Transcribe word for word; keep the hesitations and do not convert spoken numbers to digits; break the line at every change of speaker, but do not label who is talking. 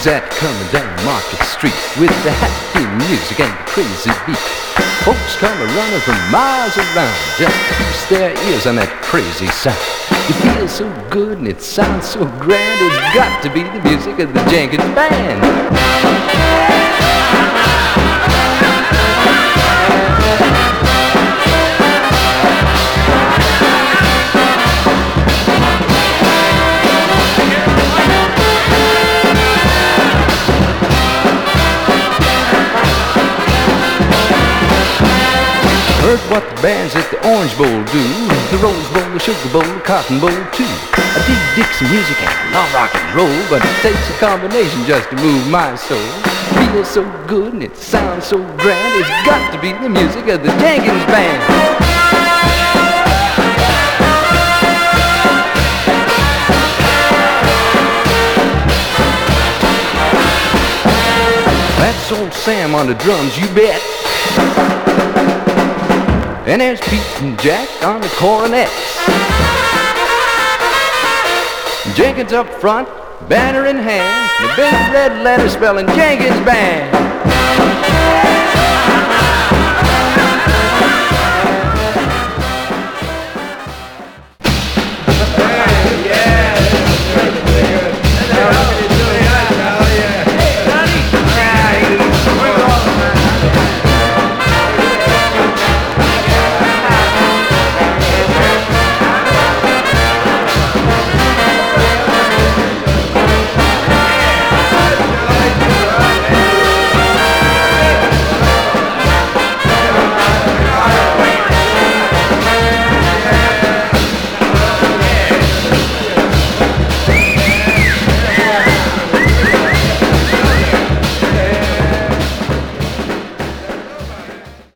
that coming down Market Street with the happy music and the crazy beat. Folks come running from miles around just to feast their ears on that crazy sound. It feels so good and it sounds so grand. It's got to be the music of the Jenkins Band. Heard what the bands at the Orange Bowl do, the Rose Bowl, the Sugar Bowl, the Cotton Bowl too. I dig Dixie music and love rock and roll, but it takes a combination just to move my soul. Feels so good and it sounds so grand. It's got to be the music of the Jenkins Band. That's old Sam on the drums, you bet. And there's Pete and Jack on the cornets. Jenkins up front, banner in hand, the big red letter spelling Jenkins Band.